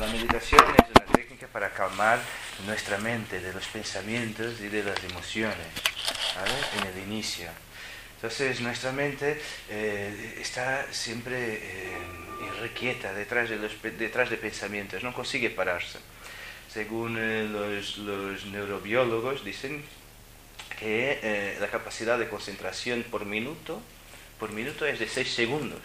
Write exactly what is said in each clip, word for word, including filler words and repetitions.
la meditación es una técnica para calmar nuestra mente de los pensamientos y de las emociones, ¿vale? En el inicio. Entonces nuestra mente eh, está siempre eh, irrequieta detrás de, los, detrás de pensamientos, no consigue pararse. Según eh, los, los neurobiólogos dicen que eh, la capacidad de concentración por minuto, por minuto es de seis segundos.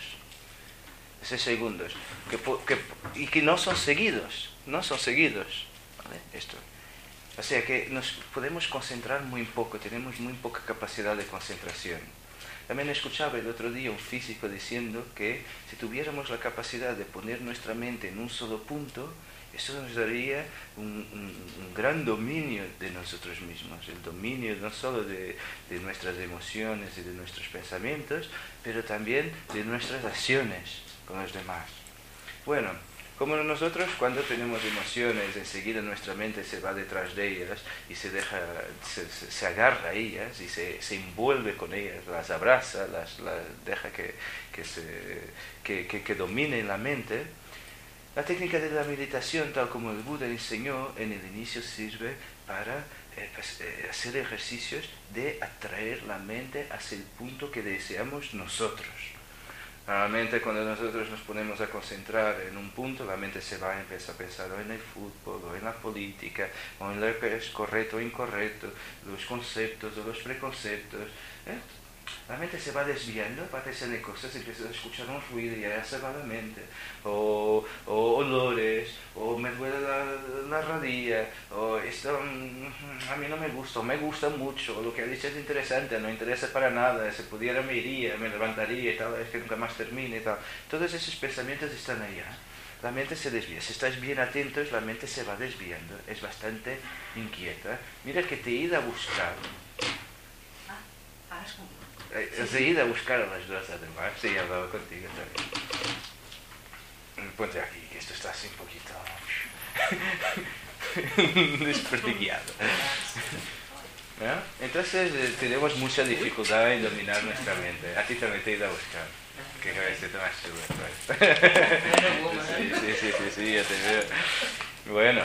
seis segundos. Que, que, y que no son seguidos, no son seguidos. ¿Vale? Esto. O sea que nos podemos concentrar muy poco, tenemos muy poca capacidad de concentración. También escuchaba el otro día un físico diciendo que si tuviéramos la capacidad de poner nuestra mente en un solo punto, eso nos daría un, un, un gran dominio de nosotros mismos, el dominio no solo de, de nuestras emociones y de nuestros pensamientos, pero también de nuestras acciones con los demás. Bueno, como nosotros cuando tenemos emociones, enseguida nuestra mente se va detrás de ellas y se deja, se, se, se agarra a ellas y se, se envuelve con ellas, las abraza, las, las deja que, que, se, que, que, que dominen la mente. La técnica de la meditación, tal como el Buda enseñó en el inicio, sirve para eh, pues, eh, hacer ejercicios de atraer la mente hacia el punto que deseamos nosotros. Normalmente cuando nosotros nos ponemos a concentrar en un punto, la mente se va a empezar a pensar o en el fútbol, o en la política, o en lo que es correcto o incorrecto, los conceptos o los preconceptos. ¿eh? La mente se va desviando, va pensando en cosas, empieza a escuchar un ruido y ya se va la mente. O, o olores, o me duele la, la rodilla, o esto a mí no me gusta, o me gusta mucho, o lo que ha dicho es interesante, no interesa para nada, si pudiera me iría, me levantaría y tal, es que nunca más termine y tal. Todos esos pensamientos están allá. La mente se desvía. Si estáis bien atentos, la mente se va desviando, es bastante inquieta. Mira que te he ido a buscar. Ah, ahora es como... Has de ir a buscar a las dos además. Sí, he hablado contigo también. Ponte aquí, que esto está así un poquito desperdigado. ¿No? Entonces eh, tenemos mucha dificultad en dominar nuestra mente. A ti también te he ido a buscar. Que cabeza más chulo. Sí, sí, sí, sí, sí, ya te veo. Bueno.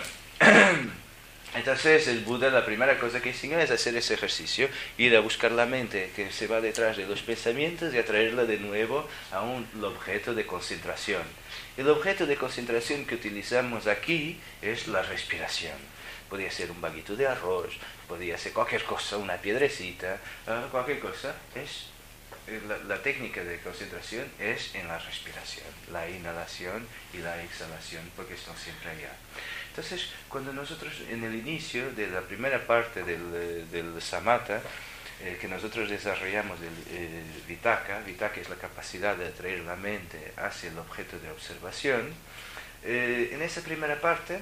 Entonces el Buda, la primera cosa que enseña es hacer ese ejercicio, ir a buscar la mente que se va detrás de los pensamientos y atraerla de nuevo a un objeto de concentración. El objeto de concentración que utilizamos aquí es la respiración. Podría ser un baguito de arroz, podría ser cualquier cosa, una piedrecita, uh, cualquier cosa. Es, la, la técnica de concentración es en la respiración, la inhalación y la exhalación, porque están siempre allá. Entonces, cuando nosotros, en el inicio de la primera parte del, del samatha, eh, que nosotros desarrollamos el eh, vitaka, vitaka es la capacidad de atraer la mente hacia el objeto de observación, eh, en esa primera parte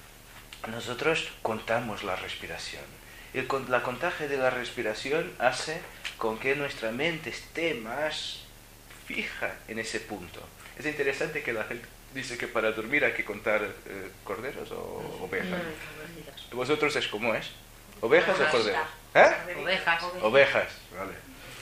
nosotros contamos la respiración. El, la contaje de la respiración hace con que nuestra mente esté más fija en ese punto. Es interesante que la gente dice que para dormir hay que contar eh, corderos o ovejas. ¿Vosotros es cómo es? ¿Ovejas o corderos? ¿Eh? Ovejas. Ovejas, vale.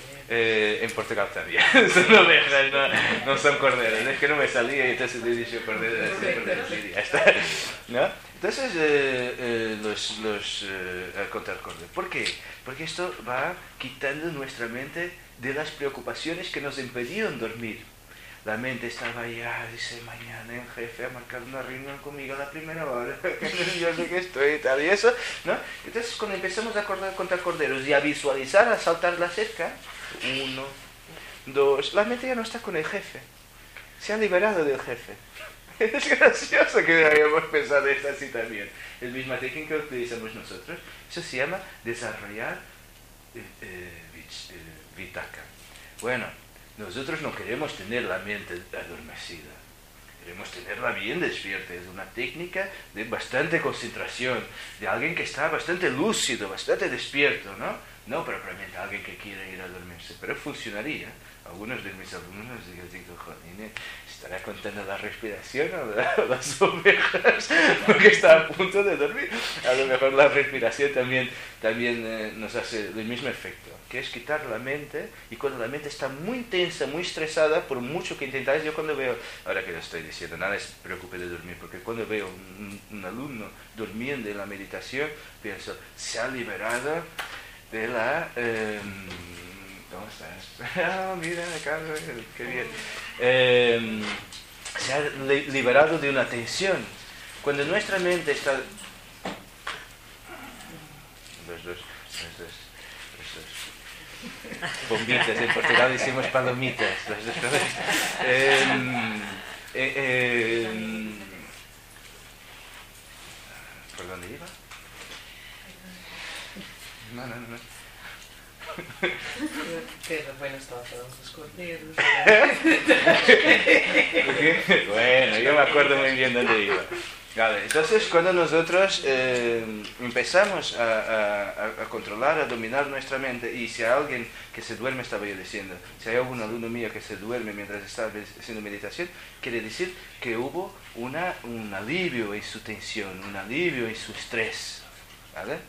Eh, en Portugal también son ovejas, no, no son corderos. Es que no me salía y entonces le he dicho corderos, corderos y ya está. ¿No? Entonces, eh, eh, los, los eh, a contar corderos. ¿Por qué? Porque esto va quitando nuestra mente de las preocupaciones que nos impedían dormir. La mente estaba ya, dice, mañana el jefe ha marcado una reunión conmigo a la primera hora, que nervioso que estoy y tal, y eso, ¿no? Entonces, cuando empezamos a acordar, contar corderos y a visualizar, a saltar la cerca, uno, dos, la mente ya no está con el jefe, se ha liberado del jefe. Es gracioso que hayamos pensado esto así también. Es la misma técnica que utilizamos nosotros, eso se llama desarrollar eh, eh, vitaka. Bueno, nosotros no queremos tener la mente adormecida, queremos tenerla bien despierta. Es una técnica de bastante concentración, de alguien que está bastante lúcido, bastante despierto, ¿no? no propiamente alguien que quiere ir a dormirse, pero funcionaría. Algunos de mis alumnos, yo digo, joder, ¿estará contando la respiración o la, las ovejas? Porque está a punto de dormir. A lo mejor la respiración también, también eh, nos hace el mismo efecto, que es quitar la mente, y cuando la mente está muy tensa, muy estresada, por mucho que intentáis, yo cuando veo, ahora que lo estoy diciendo, nada se preocupe de dormir, porque cuando veo un, un alumno durmiendo en la meditación, pienso, se ha liberado de la... Eh, ¿Cómo estás? Ah, mira, Carlos, qué bien. Eh, se ha li liberado de una tensión. Cuando nuestra mente está... Los dos, los dos, los dos. Bombitas, en Portugal decimos palomitas. Los dos, los dos. Eh, eh, eh, ¿Por dónde iba? No, no, no. Que bueno estaba todos los corderos. Bueno, yo me acuerdo muy bien dónde iba. Vale, entonces cuando nosotros eh, empezamos a, a, a controlar, a dominar nuestra mente, y si hay alguien que se duerme, estaba yo diciendo, si hay algún alumno mío que se duerme mientras está haciendo meditación, quiere decir que hubo una, un alivio en su tensión, un alivio en su estrés. ¿Vale?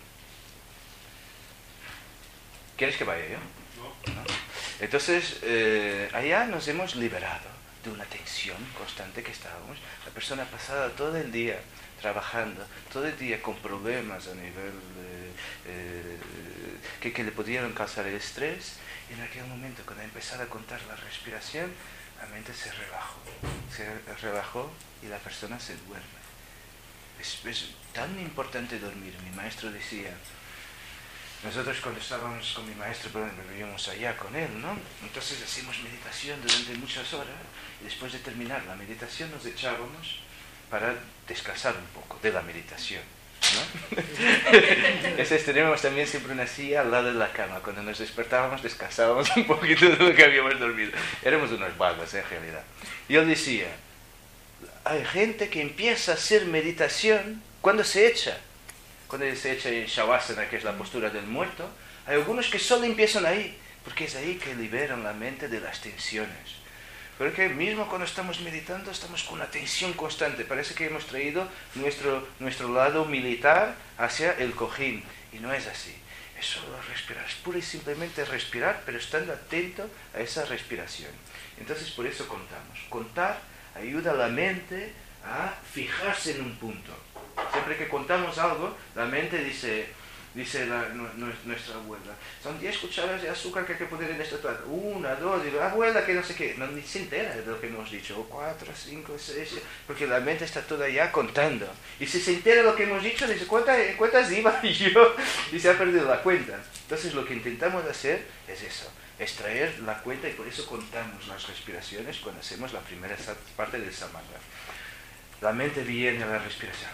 ¿Quieres que vaya yo? No. ¿No? Entonces, eh, allá nos hemos liberado de una tensión constante que estábamos. La persona pasada todo el día trabajando, todo el día con problemas a nivel de, eh, que, que le pudieron causar el estrés, y en aquel momento, cuando empezaba a contar la respiración, la mente se relajó, se relajó y la persona se duerme. Es, es tan importante dormir. Mi maestro decía... Nosotros cuando estábamos con mi maestro, vivíamos allá con él, ¿no? Entonces hacíamos meditación durante muchas horas, y después de terminar la meditación nos echábamos para descansar un poco de la meditación, ¿no? Entonces teníamos también siempre una silla al lado de la cama. Cuando nos despertábamos descansábamos un poquito de lo que habíamos dormido. Éramos unos vagos, en realidad. Y él decía, hay gente que empieza a hacer meditación cuando se echa. Cuando se echa en Shavasana, que es la postura del muerto, hay algunos que solo empiezan ahí, porque es ahí que liberan la mente de las tensiones. Porque mismo cuando estamos meditando, estamos con una tensión constante. Parece que hemos traído nuestro, nuestro lado militar hacia el cojín, y no es así. Es solo respirar, es pura y simplemente respirar, pero estando atento a esa respiración. Entonces por eso contamos. Contar ayuda a la mente a fijarse en un punto. Siempre que contamos algo, la mente dice, dice la, nu, nuestra abuela, son diez cucharadas de azúcar que hay que poner en esta taza. Una, dos, y la abuela que no sé qué. No ni se entera de lo que hemos dicho. Cuatro, cinco, seis, porque la mente está toda ya contando. Y si se entera de lo que hemos dicho, dice, ¿cuántas, cuántas iba yo? Y se ha perdido la cuenta. Entonces lo que intentamos hacer es eso, extraer la cuenta, y por eso contamos las respiraciones cuando hacemos la primera parte del samatha. La mente viene a la respiración.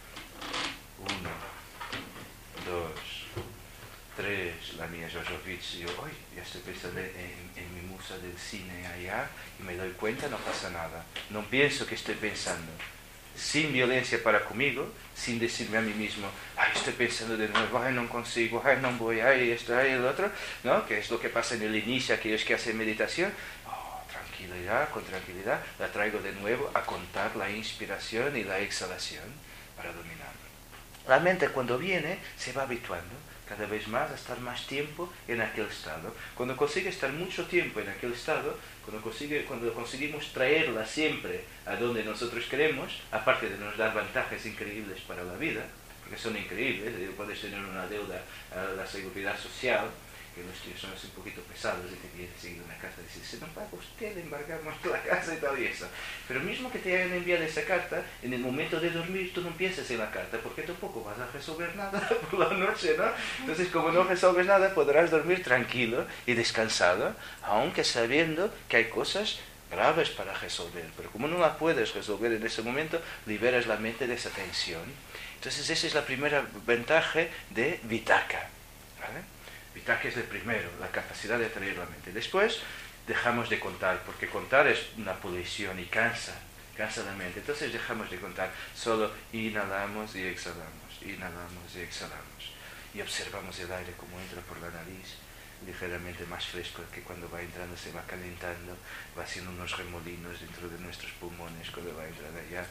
Uno, dos, tres, la mía Jojovich, y yo, hoy ya estoy pensando en, en mi musa del cine allá, y me doy cuenta, no pasa nada. No pienso que estoy pensando. Sin violencia para conmigo, sin decirme a mí mismo, ay, estoy pensando de nuevo, ay, no consigo, ay, no voy, ay, esto, ay, el otro, ¿no? Que es lo que pasa en el inicio, aquellos que hacen meditación. Oh, tranquilidad, con tranquilidad, la traigo de nuevo a contar la inspiración y la exhalación para dominarlo. La mente cuando viene se va habituando cada vez más a estar más tiempo en aquel estado. Cuando consigue estar mucho tiempo en aquel estado, cuando, consigue, cuando conseguimos traerla siempre a donde nosotros queremos, aparte de nos dar ventajas increíbles para la vida, porque son increíbles, puedes tener una deuda a la seguridad social, que los tíos son así un poquito pesados y te vienen seguido una carta y dicen, si no paga usted, le embargamos la casa y tal y eso. Pero mismo que te hayan enviado esa carta, en el momento de dormir tú no piensas en la carta, porque tampoco vas a resolver nada por la noche, ¿no? Entonces como no resolves nada, podrás dormir tranquilo y descansado, aunque sabiendo que hay cosas graves para resolver. Pero como no la puedes resolver en ese momento, liberas la mente de esa tensión. Entonces esa es la primera ventaja de Vitakka, ¿vale? Vitakka es el primero, la capacidad de atraer la mente. Después dejamos de contar, porque contar es una polución y cansa, cansa la mente. Entonces dejamos de contar, solo inhalamos y exhalamos, inhalamos y exhalamos. y observamos el aire como entra por la nariz, ligeramente más fresco, que cuando va entrando se va calentando, va haciendo unos remolinos dentro de nuestros pulmones, cuando va entrando allá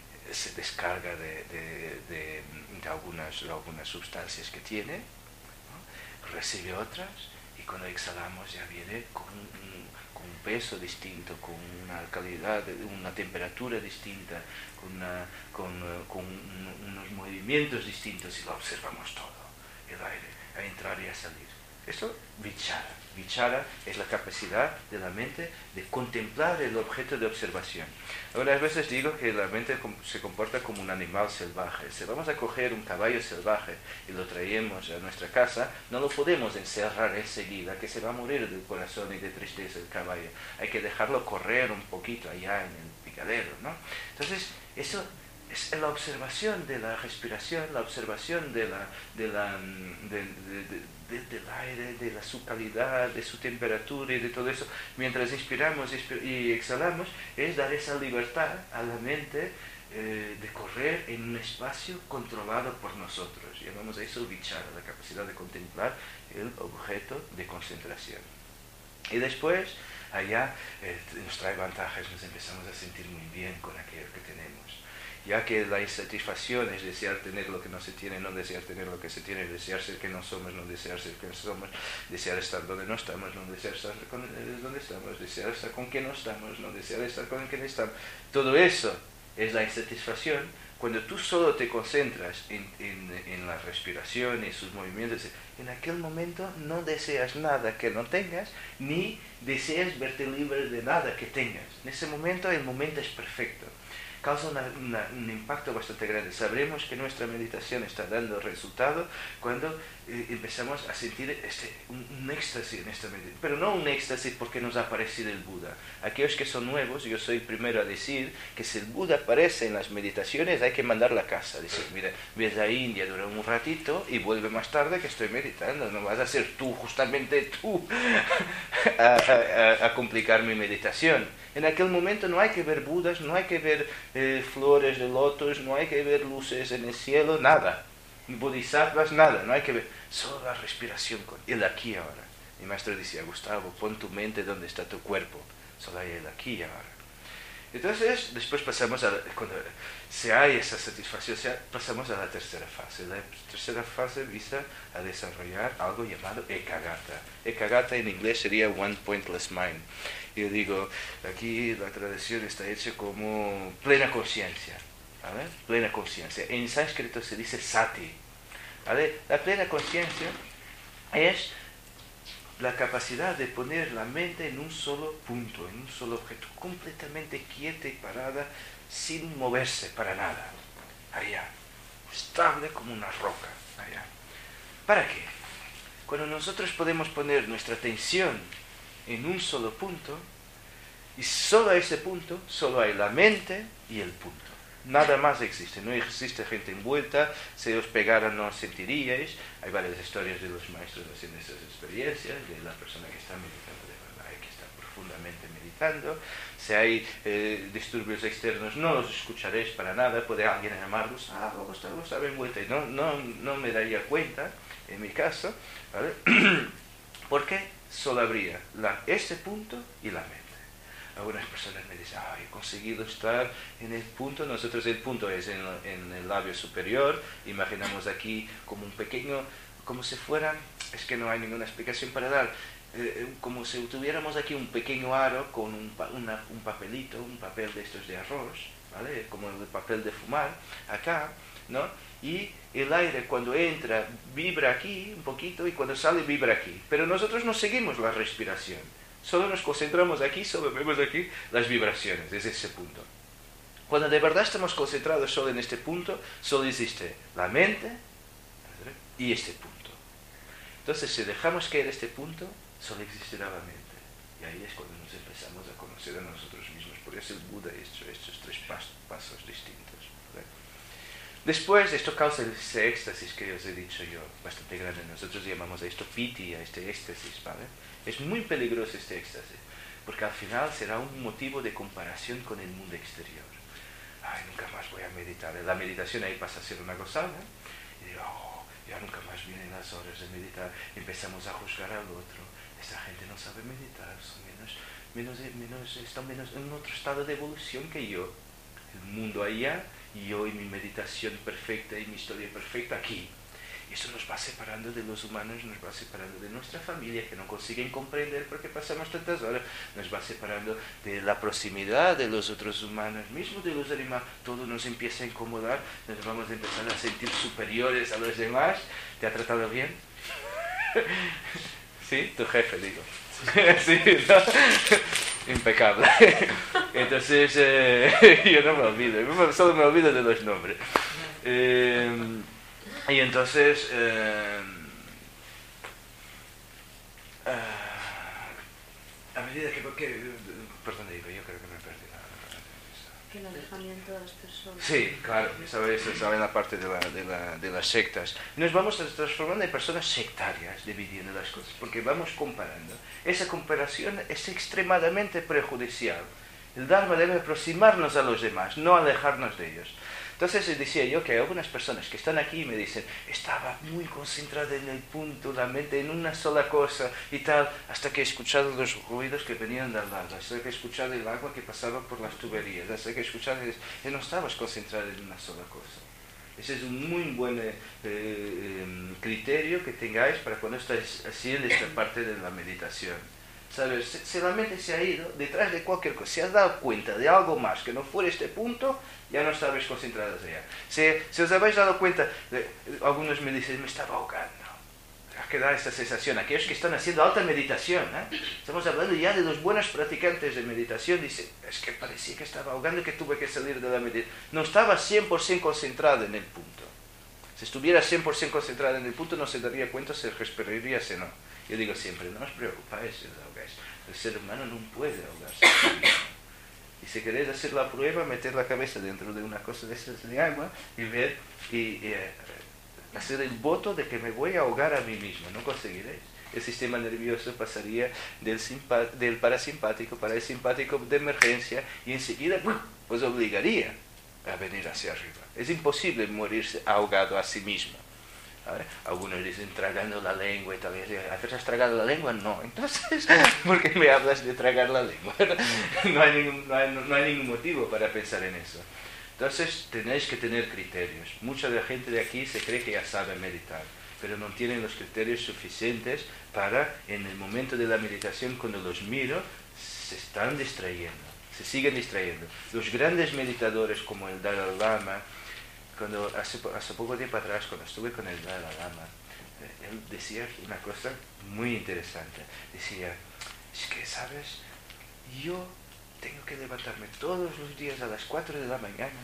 se descarga de, de, de, de, algunas, de algunas sustancias que tiene, ¿no? Recibe otras, y cuando exhalamos ya viene con un, con un peso distinto, con una calidad, una temperatura distinta, con, una, con, con unos movimientos distintos, y lo observamos todo, el aire, a entrar y a salir. Esto, vichara. Vichara es la capacidad de la mente de contemplar el objeto de observación. Ahora, a veces digo que la mente se comporta como un animal salvaje. Si vamos a coger un caballo salvaje y lo traemos a nuestra casa, no lo podemos encerrar enseguida, que se va a morir del corazón y de tristeza el caballo. Hay que dejarlo correr un poquito allá en el picadero, ¿no? Entonces, eso es la observación de la respiración, la observación de la, de la, de, de, de, de, del aire, de la, su calidad, de su temperatura y de todo eso, mientras inspiramos y exhalamos, es dar esa libertad a la mente eh, de correr en un espacio controlado por nosotros. Llamamos a eso vichara, la capacidad de contemplar el objeto de concentración. Y después, allá eh, nos trae ventajas, nos empezamos a sentir muy bien con aquello que tenemos. Ya que la insatisfacción es desear tener lo que no se tiene, no desear tener lo que se tiene, desear ser que no somos, no desear ser que somos, desear estar donde no estamos, no desear estar con, eh, donde estamos, desear estar con quien no estamos, no desear estar con quien estamos. Todo eso es la insatisfacción. Cuando tú solo te concentras en, en, en la respiración y sus movimientos, en aquel momento no deseas nada que no tengas, ni deseas verte libre de nada que tengas. En ese momento el momento es perfecto. Causa una, una, un impacto bastante grande. Sabremos que nuestra meditación está dando resultado cuando eh, empezamos a sentir este, un, un éxtasis en esta meditación. Pero no un éxtasis porque nos ha aparecido el Buda. Aquellos que son nuevos, yo soy primero a decir que si el Buda aparece en las meditaciones hay que mandarla a casa. Decir, mira, ves a India durante un ratito y vuelve más tarde que estoy meditando. No vas a ser tú, justamente tú, a, a, a complicar mi meditación. En aquel momento no hay que ver Budas, no hay que ver eh, flores de lotos, no hay que ver luces en el cielo, nada. Bodhisattvas, nada, no hay que ver. Solo la respiración, con el aquí y ahora. Mi maestro decía, Gustavo, pon tu mente donde está tu cuerpo. Solo hay el aquí y ahora. Entonces, después pasamos a, cuando se hay esa satisfacción, pasamos a la tercera fase. La tercera fase visa a desarrollar algo llamado Ekagata. Ekagata en inglés sería One Pointless Mind. Yo digo, aquí la traducción está hecha como plena conciencia, ¿vale? Plena conciencia. En sánscrito se dice sati, ¿vale? La plena conciencia es la capacidad de poner la mente en un solo punto, en un solo objeto, completamente quieta y parada, sin moverse para nada. Allá, estable como una roca, allá. ¿Para qué? Cuando nosotros podemos poner nuestra atención en un solo punto, y solo a ese punto, solo hay la mente y el punto. Nada más existe, no existe gente envuelta, si os pegara no sentiríais. Hay varias historias de los maestros haciendo esas experiencias, de la persona que está meditando de verdad y que está profundamente meditando. Si hay eh, disturbios externos, no los escucharéis para nada, puede alguien llamarlos, ah, luego estaba, estaba envuelta, y no, no, no me daría cuenta, en mi caso, ¿vale? Porque solo habría la, este punto y la mente. Algunas personas me dicen, ah, he conseguido estar en el punto. Nosotros el punto es en, en el labio superior. Imaginamos aquí como un pequeño, como si fuera, es que no hay ninguna explicación para dar, eh, como si tuviéramos aquí un pequeño aro con un, una, un papelito, un papel de estos de arroz, ¿vale? Como el papel de fumar, acá, ¿no? Y el aire cuando entra vibra aquí un poquito y cuando sale vibra aquí. Pero nosotros no seguimos la respiración. Solo nos concentramos aquí, solo vemos aquí las vibraciones, desde ese punto. Cuando de verdad estamos concentrados solo en este punto, solo existe la mente y este punto. Entonces, si dejamos caer este punto, solo existirá la mente. Y ahí es cuando nos empezamos a conocer a nosotros mismos. Por eso el Buda hizo estos tres pasos, pasos distintos. Después, esto causa ese éxtasis que os he dicho yo, bastante grande. Nosotros llamamos a esto piti, a este éxtasis, ¿vale? Es muy peligroso este éxtasis, porque al final será un motivo de comparación con el mundo exterior. Ay, nunca más voy a meditar. La meditación ahí pasa a ser una gozada. Y digo, oh, ya nunca más vienen las horas de meditar, empezamos a juzgar al otro. Esta gente no sabe meditar, son menos, menos, menos, están menos en otro estado de evolución que yo. El mundo allá, y yo y mi meditación perfecta y mi historia perfecta aquí. Y eso nos va separando de los humanos, nos va separando de nuestra familia, que no consiguen comprender por qué pasamos tantas horas, nos va separando de la proximidad de los otros humanos, mismo de los animales. Todo nos empieza a incomodar, nos vamos a empezar a sentir superiores a los demás. ¿Te ha tratado bien? ¿Sí? Tu jefe, digo. Sí, ¿no? Impecable. Entonces, eh, yo no me olvido, solo me olvido de los nombres. Eh, y entonces, eh, eh, a medida que... que perdón, digo, yo creo que me perdí la... Que el alejamiento de las personas. Sí, claro, ¿sabes? Esa es la parte de, la, de, la, de las sectas. Nos vamos transformando en personas sectarias, dividiendo las cosas, porque vamos comparando. Esa comparación es extremadamente prejudicial. El Dharma debe aproximarnos a los demás, no alejarnos de ellos. Entonces decía yo que hay algunas personas que están aquí y me dicen, estaba muy concentrada en el punto, la mente en una sola cosa y tal, hasta que he escuchado los ruidos que venían del lado, hasta que he escuchado el agua que pasaba por las tuberías, hasta que he escuchado que no estabas concentrada en una sola cosa. Ese es un muy buen eh, eh, criterio que tengáis para cuando estáis haciendo esta parte de la meditación. ¿Sabes? Si la mente se ha ido detrás de cualquier cosa, si has dado cuenta de algo más que no fuera este punto, ya no estabais concentrados allá. Si, si os habéis dado cuenta, de, algunos me dicen, me estaba ahogando. Que da esta sensación, aquellos que están haciendo alta meditación, ¿eh? Estamos hablando ya de los buenos practicantes de meditación, dicen, es que parecía que estaba ahogando y que tuve que salir de la meditación. No estaba cien por ciento concentrado en el punto. Si estuviera cien por ciento concentrado en el punto, no se daría cuenta si respiraría o no. Yo digo siempre, no os preocupáis si os ahogáis. El ser humano no puede ahogarse. Y si queréis hacer la prueba, meter la cabeza dentro de una cosa de esas de agua y ver, y, y eh, hacer el voto de que me voy a ahogar a mí mismo. No conseguiréis. El sistema nervioso pasaría del, del parasimpático para el simpático de emergencia y enseguida pues obligaría a venir hacia arriba. Es imposible morirse ahogado a sí mismo. ¿Vale? Algunos dicen tragando la lengua y tal. ¿Has tragado la lengua? No. Entonces, ¿por qué me hablas de tragar la lengua? No hay ningún, no hay, no hay ningún motivo para pensar en eso. Entonces, tenéis que tener criterios. Mucha de la gente de aquí se cree que ya sabe meditar, pero no tienen los criterios suficientes para, en el momento de la meditación, cuando los miro, se están distrayendo, se siguen distrayendo. Los grandes meditadores como el Dalai Lama, cuando hace, hace poco tiempo atrás, cuando estuve con el Dalai Lama, eh, él decía una cosa muy interesante. Decía, es que, ¿sabes? Yo tengo que levantarme todos los días a las cuatro de la mañana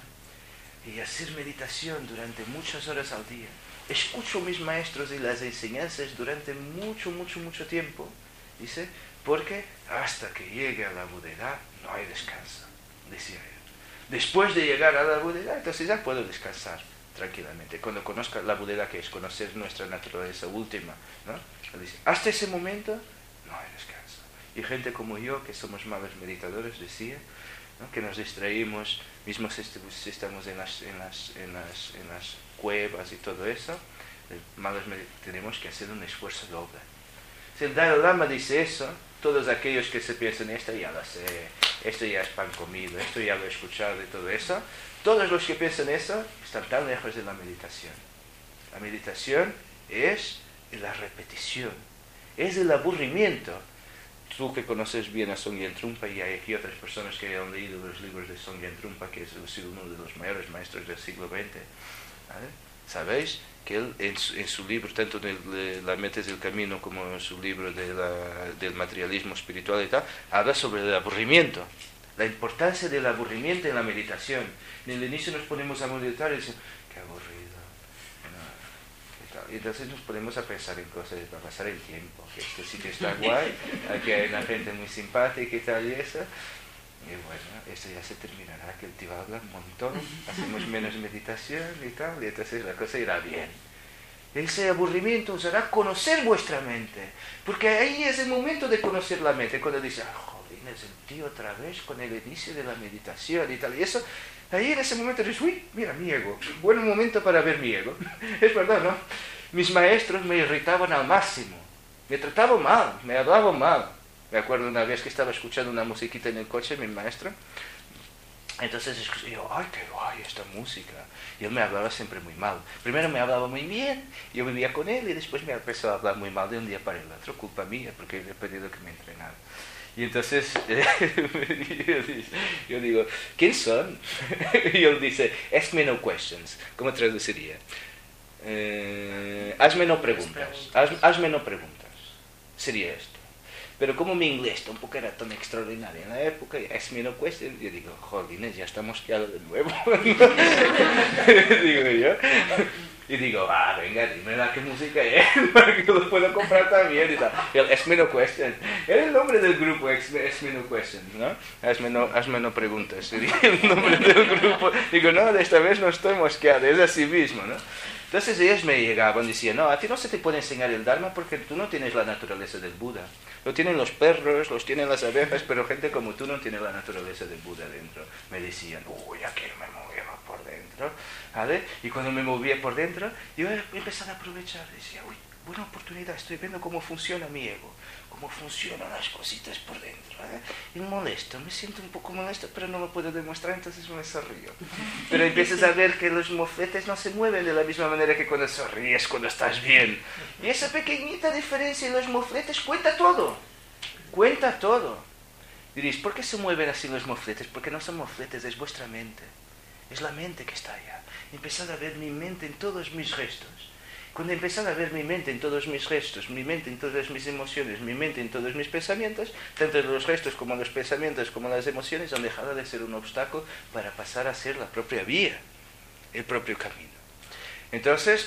y hacer meditación durante muchas horas al día. Escucho a mis maestros y las enseñanzas durante mucho, mucho, mucho tiempo. Dice, porque hasta que llegue a la Buddha no hay descanso, decía él. Después de llegar a la Buddha, entonces ya puedo descansar tranquilamente. Cuando conozca la Buddha, que es conocer nuestra naturaleza última, ¿no? Él dice, hasta ese momento no hay descanso. Y gente como yo, que somos malos meditadores, decía, ¿no? Que nos distraímos, mismo si estamos en las, en las, en las, en las cuevas y todo eso, malos tenemos que hacer un esfuerzo doble. Si el Dalai Lama dice eso, todos aquellos que se piensan, esto ya lo sé, esto ya es pan comido, esto ya lo he escuchado y todo eso, todos los que piensan eso están tan lejos de la meditación. La meditación es la repetición, es el aburrimiento. Tú que conoces bien a Songyen Trungpa, y hay aquí otras personas que han leído los libros de Songyen Trungpa, que es uno de los mayores maestros del siglo veinte, ¿vale? Sabéis que él en su, en su libro, tanto en el, La mente es el camino como en su libro de la, del materialismo espiritual y tal, habla sobre el aburrimiento, la importancia del aburrimiento en la meditación. En el inicio nos ponemos a meditar y decimos, qué aburrido, no, y, tal. Y entonces nos ponemos a pensar en cosas para pasar el tiempo, que este sitio está guay, aquí hay una gente muy simpática y tal y eso. Y bueno, esto ya se terminará, que el tío habla un montón, hacemos menos meditación y tal, y entonces la cosa irá bien. Ese aburrimiento os hará conocer vuestra mente, porque ahí es el momento de conocer la mente, cuando dice, ah, joder, es el tío otra vez con el inicio de la meditación y tal, y eso, ahí en ese momento dices, uy, mira mi ego, buen momento para ver mi ego, es verdad, ¿no? mis maestros me irritaban al máximo. Me trataban mal, me hablaban mal. Me acuerdo una vez que estaba escuchando una musiquita en el coche, mi maestro. Entonces yo, ay, qué guay esta música. Y él me hablaba siempre muy mal. Primero me hablaba muy bien, yo vivía con él, y después me empezó a hablar muy mal de un día para el otro, culpa mía, porque le he pedido que me entrenara. Y entonces eh, yo digo, ¿quién son? Y él dice, ask me no questions. ¿Cómo traduciría? Eh, hazme no preguntas. Haz, hazme no preguntas. Sería esto. Pero como mi inglés tampoco era tan extraordinario en la época, ask me no questions, yo digo, jolines, ya estamos quedados de nuevo. Digo yo. Y digo, ah, venga, dime la qué música es, para que lo puedo comprar también y tal. El Ask Me No Questions. Era el nombre del grupo, Ask Me No Questions, ¿no? Hazme no, hazme no preguntas, sería el nombre del grupo. Digo, no, de esta vez no estoy mosqueado, es así mismo, ¿no? Entonces ellos me llegaban y decían, no, a ti no se te puede enseñar el Dharma porque tú no tienes la naturaleza del Buda. Lo tienen los perros, los tienen las abejas, pero gente como tú no tiene la naturaleza del Buda dentro. Me decían, uy, aquí me movía por dentro, ¿vale? Y cuando me movía por dentro, yo empezaba a aprovechar, decía, uy, buena oportunidad, estoy viendo cómo funciona mi ego, cómo funcionan las cositas por dentro, ¿eh? Y molesto, me siento un poco molesto, pero no lo puedo demostrar, entonces me sonrío. Pero empiezas a ver que los mofletes no se mueven de la misma manera que cuando sonríes, cuando estás bien. Y esa pequeñita diferencia en los mofletes cuenta todo, cuenta todo. Diréis, ¿por qué se mueven así los mofletes? Porque no son mofletes, es vuestra mente. Es la mente que está allá. Empezad a ver mi mente en todos mis gestos. Cuando empezad a ver mi mente en todos mis gestos, mi mente en todas mis emociones, mi mente en todos mis pensamientos, tanto los gestos como los pensamientos como las emociones han dejado de ser un obstáculo para pasar a ser la propia vía, el propio camino. Entonces,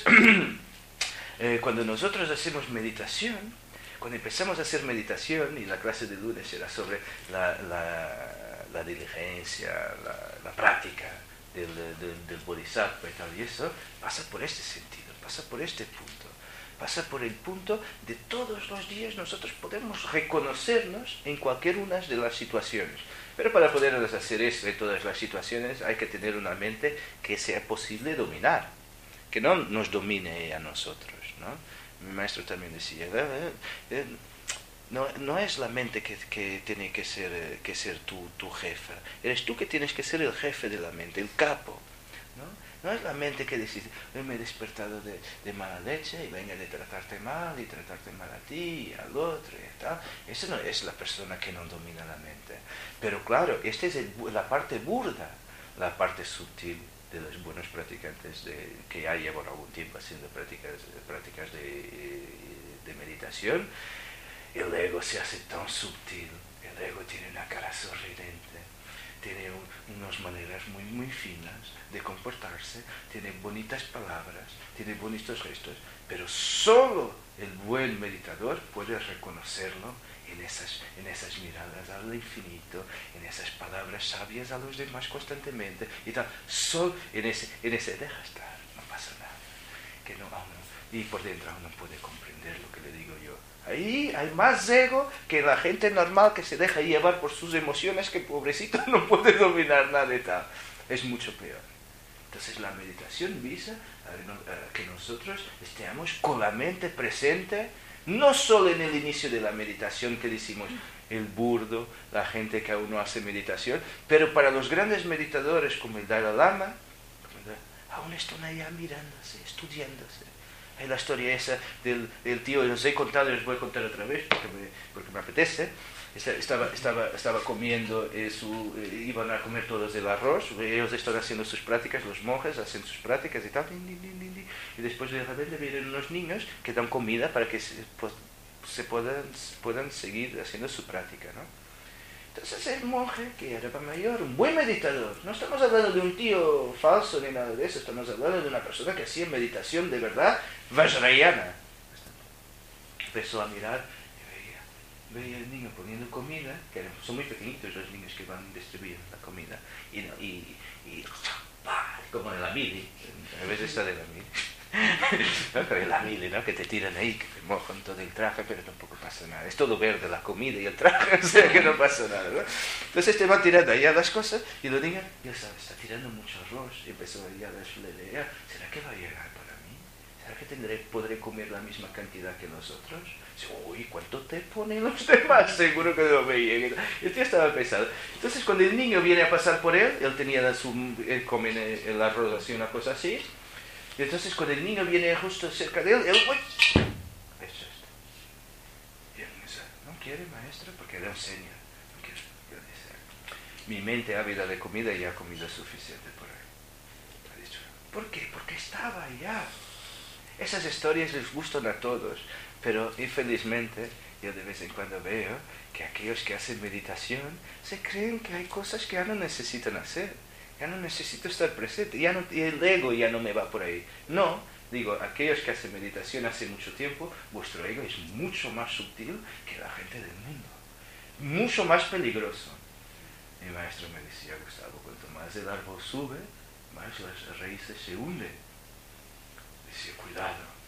eh, cuando nosotros hacemos meditación, cuando empezamos a hacer meditación, y la clase de lunes era sobre la, la, la diligencia, la, la práctica del, del, del bodhisattva y tal, y eso pasa por este sentido, pasa por este punto, pasa por el punto de todos los días nosotros podemos reconocernos en cualquier una de las situaciones. Pero para poder hacer eso en todas las situaciones hay que tener una mente que sea posible dominar, que no nos domine a nosotros, ¿no? Mi maestro también decía, eh, eh, no, no es la mente que, que tiene que ser, eh, que ser tu, tu jefa, eres tú que tienes que ser el jefe de la mente, el capo, ¿no? No es la mente que dice, me he despertado de, de mala leche y venga de tratarte mal y tratarte mal a ti y al otro y tal. Esa no es la persona que no domina la mente. Pero claro, esta es el, la parte burda, la parte sutil de los buenos practicantes de, que ya llevan algún tiempo haciendo prácticas, prácticas de, de meditación. El ego se hace tan sutil, el ego tiene una cara sorridente, tiene un, unas maneras muy, muy finas de comportarse, tiene bonitas palabras, tiene bonitos gestos, pero solo el buen meditador puede reconocerlo en esas, en esas miradas al infinito, en esas palabras sabias a los demás constantemente, y tal, solo en ese, en ese deja estar, no pasa nada, que no, aún no, y por dentro aún no puede comprender lo que le digo yo. Ahí hay más ego que la gente normal que se deja llevar por sus emociones, que pobrecito no puede dominar nada y tal. Es mucho peor. Entonces la meditación visa a que nosotros estemos con la mente presente, no solo en el inicio de la meditación que decimos el burdo, la gente que aún no hace meditación, pero para los grandes meditadores como el Dalai Lama, aún están allá mirándose, estudiándose. Hay la historia esa del, del tío, os he contado y os voy a contar otra vez porque me, porque me apetece. Estaba, estaba, estaba comiendo, eh, su, eh, iban a comer todos el arroz, ellos están haciendo sus prácticas, los monjes hacen sus prácticas y tal, y después de repente vienen unos niños que dan comida para que se, pues, se puedan, puedan seguir haciendo su práctica, ¿no? Entonces el monje, que era mayor, un buen meditador, no estamos hablando de un tío falso ni nada de eso, estamos hablando de una persona que hacía meditación de verdad, vajrayana. Empezó a mirar y veía, veía el niño poniendo comida, que son muy pequeñitos los niños que van a distribuir la comida, y, y, y como en la mili, a veces está de la mili. No, pero en la mili, ¿no? Que te tiran ahí, que te mojan todo el traje, pero tampoco pasa nada. Es todo verde, la comida y el traje, o sea que no pasa nada, ¿no? Entonces te van tirando allá las cosas y lo digan, ya sabes, está tirando mucho arroz. Y empezó a ir a decirle, ¿será que va a llegar para mí? ¿será que tendré, podré comer la misma cantidad que los otros? Uy, ¿cuánto te ponen los demás? Seguro que no veía. El tío estaba pesado. Entonces, cuando el niño viene a pasar por él, él tenía su, él come el arroz así, una cosa así. Y entonces, cuando el niño viene justo cerca de él, él, uy, eso esto. Y él me dice, ¿no quiere, maestro? Porque le enseña. No quiere. Yo dice, mi mente ávida de comida ya ha comido suficiente por ahí. Ha dicho, ¿por qué? Porque estaba allá. Esas historias les gustan a todos. Pero infelizmente yo de vez en cuando veo que aquellos que hacen meditación se creen que hay cosas que ya no necesitan hacer, ya no necesito estar presente, ya no, y el ego ya no me va por ahí. No, digo, aquellos que hacen meditación hace mucho tiempo, vuestro ego es mucho más sutil que la gente del mundo, mucho más peligroso. Mi maestro me decía, Gustavo, cuanto más el árbol sube, más las raíces se hunden. Decía, cuidado.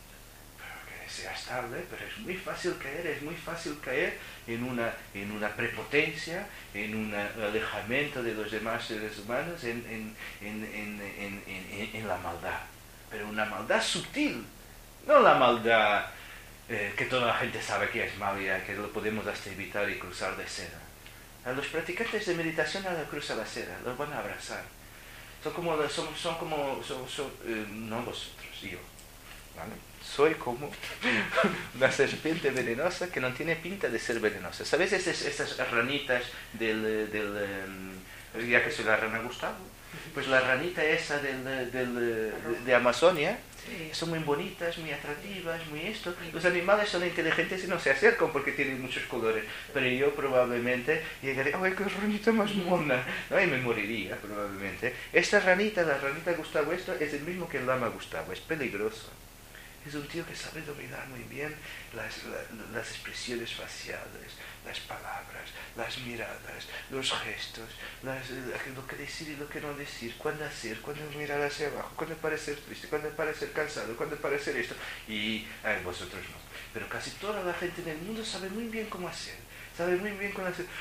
Sea estable, pero es muy fácil caer, es muy fácil caer en una, en una prepotencia, en un alejamiento de los demás seres humanos, en, en, en, en, en, en, en la maldad. Pero una maldad sutil, no la maldad eh, que toda la gente sabe que es mala, que lo podemos hasta evitar y cruzar de seda. A los practicantes de meditación nada cruza la seda, los van a abrazar. Son como, son, son como son, son, eh, no vosotros, yo, ¿vale? Soy como una serpiente venenosa que no tiene pinta de ser venenosa. ¿Sabes esas, esas ranitas del, del, um, ya que soy la rana Gustavo? Pues la ranita esa del, del, de, de Amazonia, sí, son muy bonitas, muy atractivas, muy esto. Los animales son inteligentes y no se acercan porque tienen muchos colores. Pero yo probablemente llegaré, ¡ay, qué ranita más mona! ¿No? Y me moriría probablemente. Esta ranita, la ranita Gustavo, esto es el mismo que el lama Gustavo, es peligroso. Es un tío que sabe dominar muy bien las, la, las expresiones faciales, las palabras, las miradas, los gestos, las, lo que decir y lo que no decir, cuándo hacer, cuándo mirar hacia abajo, cuándo parecer triste, cuándo parecer cansado, cuándo parecer esto. Y ay, vosotros no. Pero casi toda la gente en el mundo sabe muy bien cómo hacer, sabe muy bien cómo hacer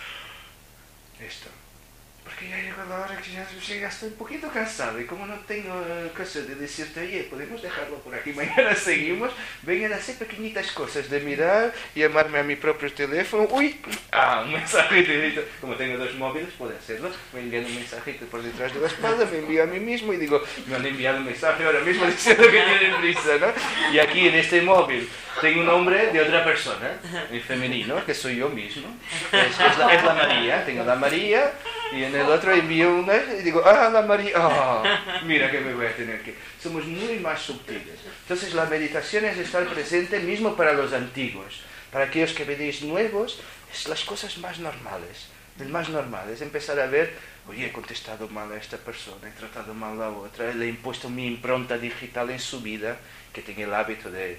esto. Porque ya llegó la hora que ya, ya estoy un poquito cansado y como no tengo uh, cosas de decirte, oye, podemos dejarlo por aquí, mañana seguimos, vengan a hacer pequeñitas cosas de mirar, llamarme a mi propio teléfono, uy, ah, un mensajito, como tengo dos móviles, puedo hacerlo, me envían un mensajito por detrás de la espalda, me envío a mí mismo y digo, me han enviado un mensaje ahora mismo diciendo que tienen prisa, ¿no? Y aquí en este móvil tengo un nombre de otra persona, en femenino, que soy yo mismo, es, es, la, es la María, tengo la María, y en el otro envío una y digo, ah, la María, oh, mira que me voy a tener que... Somos muy más sutiles. Entonces la meditación es estar presente mismo para los antiguos. Para aquellos que veréis nuevos, es las cosas más normales. El más normal es empezar a ver, oye, he contestado mal a esta persona, he tratado mal a la otra, le he impuesto mi impronta digital en su vida, que tenía el hábito de...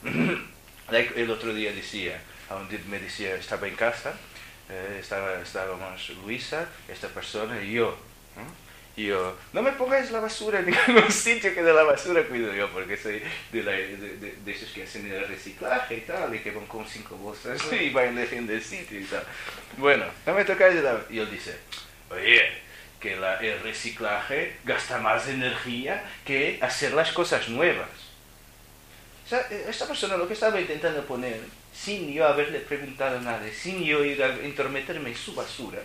El otro día decía, me decía, estaba en casa, Eh, estaba, estábamos Luisa, esta persona y yo, ¿no? Y yo, no me pongáis la basura en ningún sitio, que de la basura cuido yo, porque soy de, la, de, de, de esos que hacen el reciclaje y tal, y que van con cinco bolsas y van eligiendo el sitio y tal. Bueno, no me tocáis de la... Y él dice, oye, que la, el reciclaje gasta más energía que hacer las cosas nuevas. O sea, esta persona lo que estaba intentando poner, sin yo haberle preguntado nada, sin yo ir a intrometerme en su basura,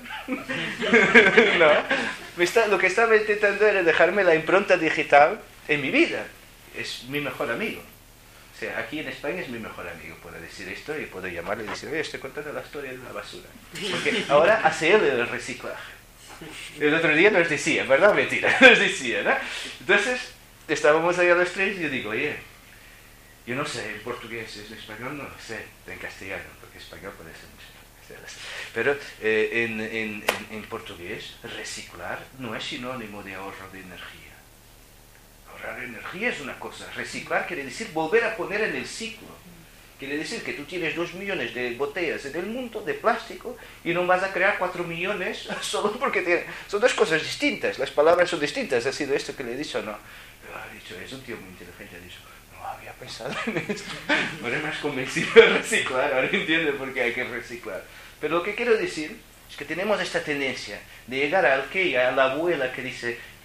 no, me está, lo que estaba intentando era dejarme la impronta digital en mi vida. Es mi mejor amigo. O sea, aquí en España es mi mejor amigo. Puedo decir esto y puedo llamarle y decir, oye, estoy contando la historia de la basura. Porque ahora hace él el reciclaje. El otro día nos decía, ¿verdad? Mentira, nos decía, ¿no? Entonces, estábamos ahí a los tres y yo digo, oye, yo no sé en portugués, en español no lo sé, en castellano, porque español puede ser mucho. Pero eh, en, en, en, en portugués, reciclar no es sinónimo de ahorro de energía. Ahorrar energía es una cosa, reciclar quiere decir volver a poner en el ciclo. Quiere decir que tú tienes dos millones de botellas en el mundo de plástico y no vas a crear cuatro millones solo porque tiene... Son dos cosas distintas, las palabras son distintas. ¿Ha sido esto que le he dicho o no? Pero ha dicho, es un tío muy inteligente, ha dicho, no había pensado en esto. Ahora me has convencido de reciclar, ahora entiendo por qué hay que reciclar. Pero lo que quiero decir es que tenemos esta tendencia de llegar a aquella, a la abuela que dice,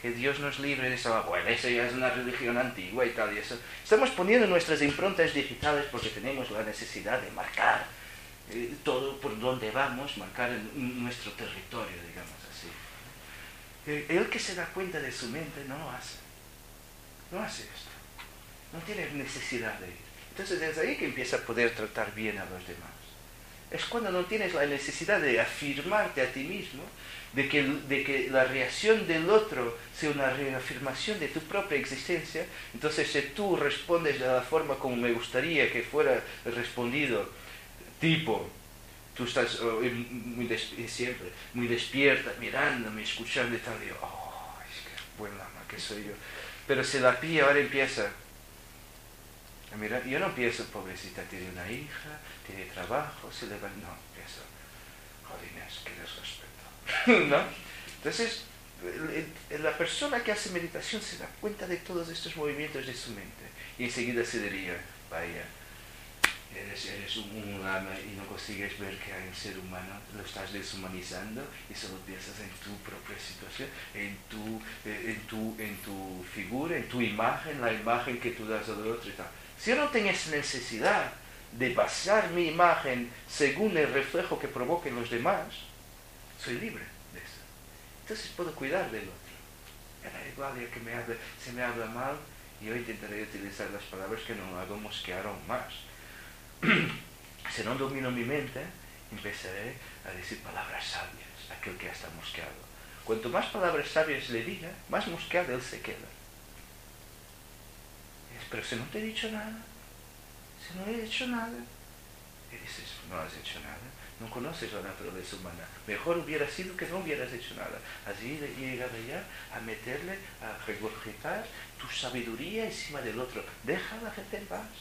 que Dios nos libre de eso. Bueno, eso ya es una religión antigua y tal y eso. Estamos poniendo nuestras improntas digitales porque tenemos la necesidad de marcar eh, todo por donde vamos, marcar en nuestro territorio, digamos así. Eh, el que se da cuenta de su mente no lo hace. No hace esto. No tiene necesidad de ir. Entonces es ahí que empieza a poder tratar bien a los demás. Es cuando no tienes la necesidad de afirmarte a ti mismo, de que, de que la reacción del otro sea una reafirmación de tu propia existencia. Entonces si tú respondes de la forma como me gustaría que fuera respondido, tipo, tú estás oh, muy des- siempre muy despierta, mirándome, escuchando y tal, y yo, oh, es que buen lama que soy yo. Pero si la pilla ahora empieza... Mira, yo no pienso, pobrecita, tiene una hija, tiene trabajo, se le va... No, pienso, jodines, qué desrespeto. ¿No? Entonces, la persona que hace meditación se da cuenta de todos estos movimientos de su mente. Y enseguida se diría, vaya, eres, eres un, un lama y no consigues ver que hay un ser humano, lo estás deshumanizando y solo piensas en tu propia situación, en tu, en tu, en tu figura, en tu imagen, la imagen que tú das al otro y tal. Si yo no tengo esa necesidad de basar mi imagen según el reflejo que provoquen los demás, soy libre de eso. Entonces puedo cuidar del otro. Me da igual ya que me hable, se me habla mal, y yo intentaré utilizar las palabras que no hago mosquear aún más. Si no domino mi mente, empezaré a decir palabras sabias a aquel que está mosqueado. Cuanto más palabras sabias le diga, más mosqueado él se queda. Pero si no te he dicho nada, si no he hecho nada, y dices, no has hecho nada, no conoces la naturaleza humana. Mejor hubiera sido que no hubieras hecho nada. Así llegado ya a meterle, a regurgitar tu sabiduría encima del otro. Deja a la gente en paz.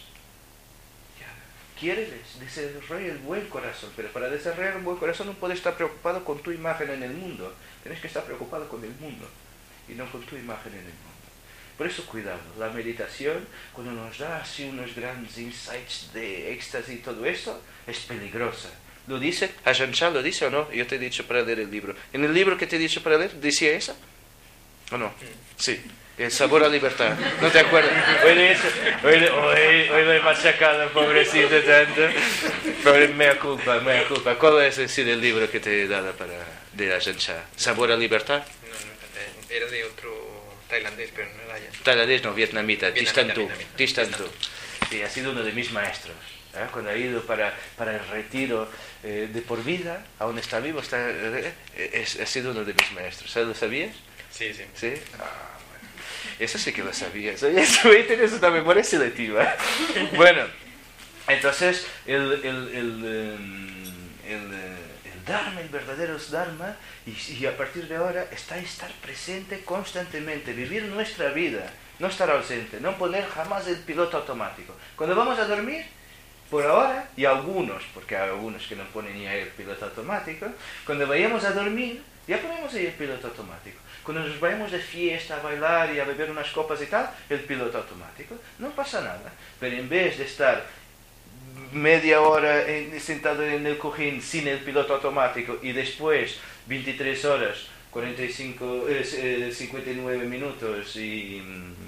Ya. Quiéreles, desarrolla el buen corazón. Pero para desarrollar un buen corazón no puedes estar preocupado con tu imagen en el mundo. Tienes que estar preocupado con el mundo y no con tu imagen en el mundo. Por eso cuidado, la meditación, cuando nos da así unos grandes insights de éxtasis y todo eso, es peligrosa. ¿Lo dice? ¿Ajahn Chah lo dice o no? Yo te he dicho para leer el libro. ¿En el libro que te he dicho para leer, decía eso? ¿O no? Sí. El sabor a libertad. ¿No te acuerdas? Hoy, de eso, hoy, de, hoy, hoy lo he machacado, pobrecito, tanto. Pero mea culpa, mea culpa. ¿Cuál es ese del libro que te he dado para, de Ajahn Chah? ¿Sabor a libertad? No, no, era de otro... tailandés, pero no era ya. Tailandés, no, vietnamita, Tistan-tu. Tistan-tu. Sí, ha sido uno de mis maestros. ¿eh? Cuando ha ido para, para el retiro eh, de por vida, aún está vivo, está, eh, es, ha sido uno de mis maestros. ¿Sabes? ¿Lo sabías? Sí, sí. ¿Sí? Ah, bueno. Eso sí que lo sabías. Oye, eso tienes una memoria selectiva. Bueno, entonces, el... el, el, el, el Dharma, el verdadero Dharma, y, y a partir de ahora está estar presente constantemente, vivir nuestra vida, no estar ausente, no poner jamás el piloto automático. Cuando vamos a dormir, por ahora, y algunos, porque hay algunos que no ponen ni ahí el piloto automático, cuando vayamos a dormir, ya ponemos ahí el piloto automático. Cuando nos vayamos de fiesta a bailar y a beber unas copas y tal, el piloto automático, no pasa nada. Pero en vez de estar media hora en, sentado en el cojín sin el piloto automático y después veintitrés horas, cuarenta y cinco, eh, cincuenta y nueve minutos y,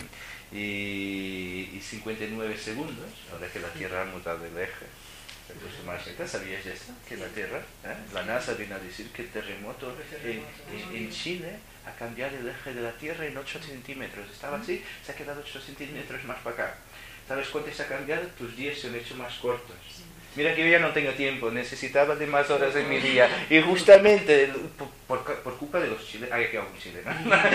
y, y cincuenta y nueve segundos, ahora que la Tierra ha mutado el eje. Entonces, ¿sabías esto? Que la Tierra, ¿eh? la NASA vino a decir que el terremoto en, en, en Chile ha cambiado el eje de la Tierra en ocho centímetros. Estaba así, se ha quedado ocho centímetros más para acá. ¿Sabes cuánto se ha cambiado? Tus días se han hecho más cortos. Mira que yo ya no tengo tiempo, necesitaba de más horas en mi día. Y justamente por, por, por culpa de los chilenos... Ay, que hago un chileno.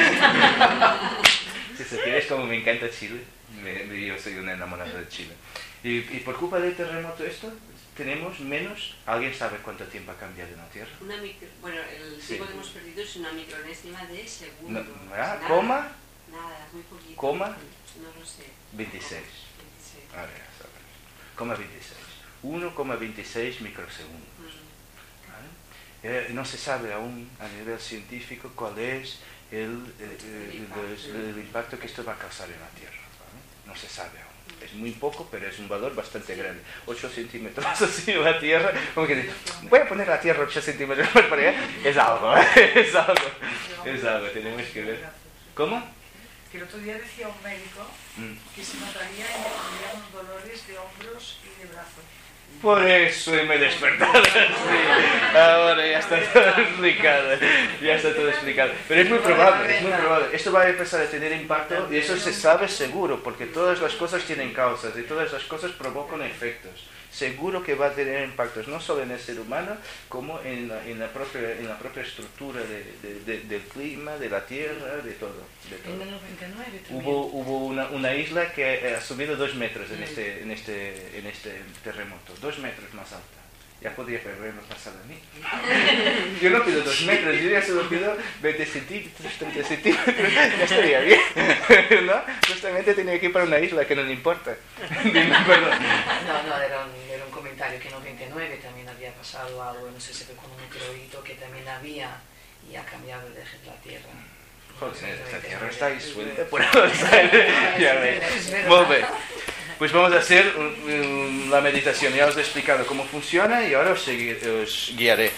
Si supieras como me encanta Chile, me, me, yo soy un enamorado de Chile. Y, y por culpa del terremoto esto, tenemos menos... ¿Alguien sabe cuánto tiempo ha cambiado en la Tierra? Una micro, bueno, el tiempo sí. que hemos perdido es una micronésima de segundo. No, ¿ah? Nada, ¿Coma? Nada, muy poquito. ¿Coma? No lo sé. veintiséis. A ver, a ver. Coma veintiséis. uno coma veintiséis microsegundos. ¿Vale? Eh, no se sabe aún a nivel científico cuál es el, eh, el, impacto. El, el impacto que esto va a causar en la Tierra. ¿Vale? No se sabe aún. Es muy poco, pero es un valor bastante grande. ocho centímetros así en la Tierra. Como que dice, voy a poner la Tierra ocho centímetros más para allá. Es algo, ¿eh? es algo. Es algo, tenemos que ver. ¿Cómo? Que el otro día decía un médico Mm. que se notaría en que tendríamos dolores de hombros y de brazos. Por eso me he despertado. Sí. Ahora ya está todo explicado. Ya está todo explicado. Pero es muy probable, es muy probable. Esto va a empezar a tener impacto y eso se sabe seguro, porque todas las cosas tienen causas y todas las cosas provocan efectos. Seguro que va a tener impactos no solo en el ser humano, como en la, en la, propia, en la propia estructura de, de, de, del clima, de la tierra, de todo. De todo. En el noventa y nueve también. Hubo, hubo una, una isla que ha subido dos metros en este, en, este, en este terremoto, dos metros más alta. Ya podría haberlo pasado a mí. Yo no pido dos metros, yo ya solo pido veinte centímetros, treinta centímetros, ya estaría bien. ¿No? Justamente tenía que ir para una isla que no le importa. Dime, perdón. No, no, era un, era un comentario que en noventa y nueve también había pasado algo, no sé si fue con un meteorito que también había y ha cambiado el eje de la Tierra. Joder, esta tierra está ahí suelta por outside. Ya ves. Muy bien. Pues vamos a hacer un, un, la meditación. Ya os he explicado cómo funciona y ahora os, segui, os guiaré.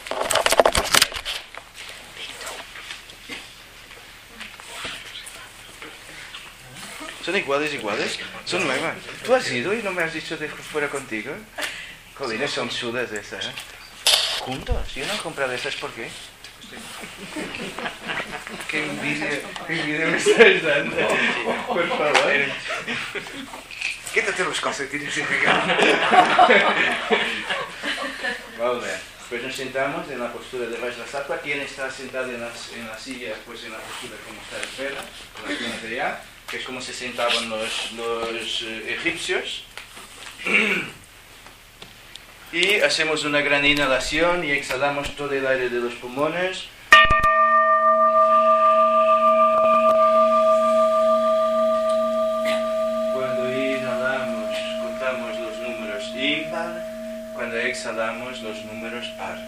¿Son iguales, iguales? Son nuevas. ¿Tú has ido y no me has dicho de que fuera contigo? Jolines, son chulas esas, ¿eh? ¿Juntos? Yo no he comprado esas, ¿por qué? Qué envidia, qué envidia me estáis dando. Por favor. Quítate los calcetines y regalo. Vamos a ver. Pues nos sentamos en la postura de Vajrasattva. ¿Quién está sentado en la, en la silla? Pues en la postura como está el perro, con las piernas de allá, que es como se sentaban los, los eh, egipcios. Y hacemos una gran inhalación y exhalamos todo el aire de los pulmones. Cuando inhalamos, contamos los números impar. Cuando exhalamos, los números par.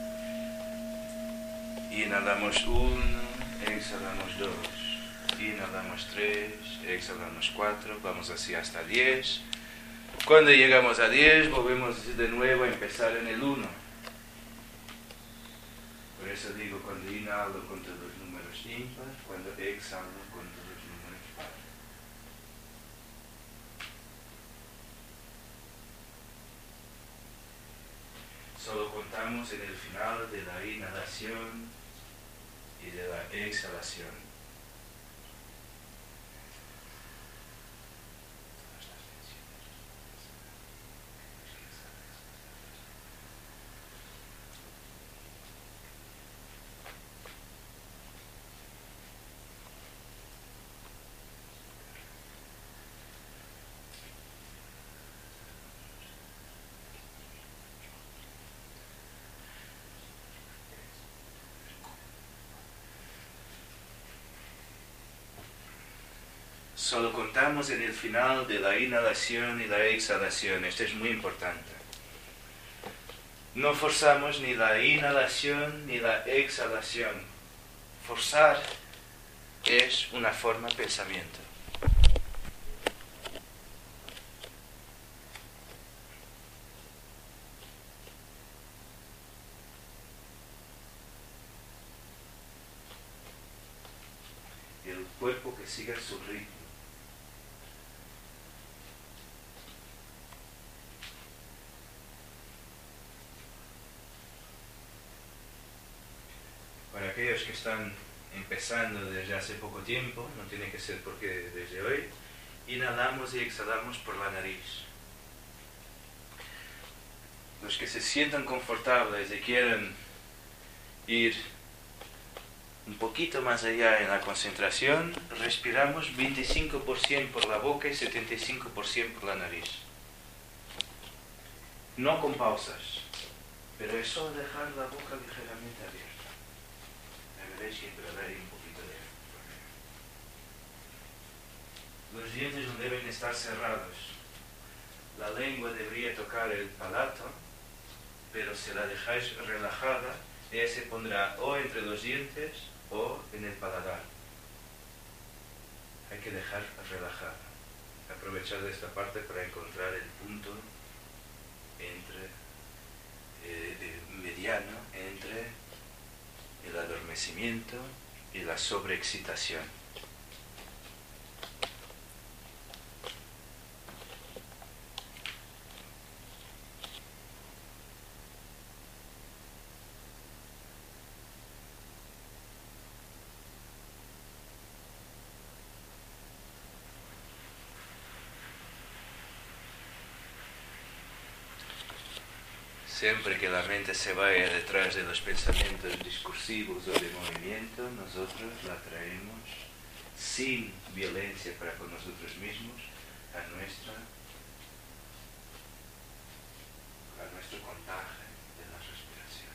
Inhalamos uno, exhalamos dos. Inhalamos tres, exhalamos cuatro. Vamos así hasta diez. Cuando llegamos a diez, volvemos de nuevo a empezar en el uno. Por eso digo, cuando inhalo contra los números impar, cuando exhalo contra los números par. Solo contamos en el final de la inhalación y de la exhalación. Solo contamos en el final de la inhalación y la exhalación. Esto es muy importante. No forzamos ni la inhalación ni la exhalación. Forzar es una forma de pensamiento. El cuerpo que siga su ritmo. Para aquellos que están empezando desde hace poco tiempo, no tiene que ser porque desde hoy, inhalamos y exhalamos por la nariz. Los que se sientan confortables y quieran ir un poquito más allá en la concentración, respiramos veinticinco por ciento por la boca y setenta y cinco por ciento por la nariz. No con pausas, pero es solo dejar la boca ligeramente abierta. Siempre dar un poquito de aire. Los dientes no deben estar cerrados. La lengua debería tocar el palato, pero si la dejáis relajada, ella se pondrá o entre los dientes o en el paladar. Hay que dejar relajada. Aprovechar de esta parte para encontrar el punto entre eh, eh, mediano entre el adormecimiento y la sobreexcitación. Siempre que la mente se vaya detrás de los pensamientos discursivos o de movimiento, nosotros la traemos sin violencia para con nosotros mismos a nuestra a nuestro contagio de la respiración.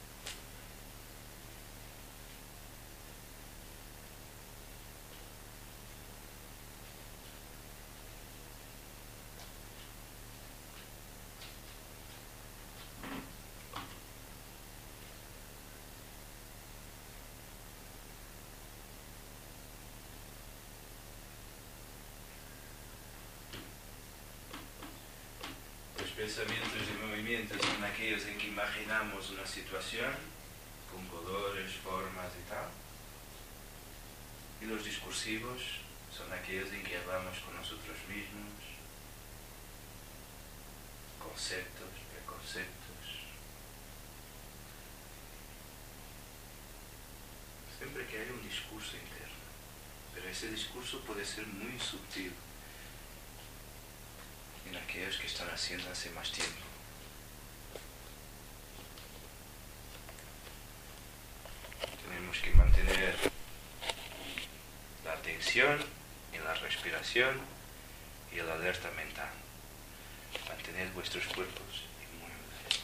Pensamientos y movimientos son aquellos en que imaginamos una situación con colores, formas y tal. Y los discursivos son aquellos en que hablamos con nosotros mismos, conceptos, preconceptos. Siempre que haya un discurso interno, pero ese discurso puede ser muy sutil en aquellos que están haciendo hace más tiempo. Tenemos que mantener la atención en la respiración y el alerta mental. Mantener vuestros cuerpos inmóviles.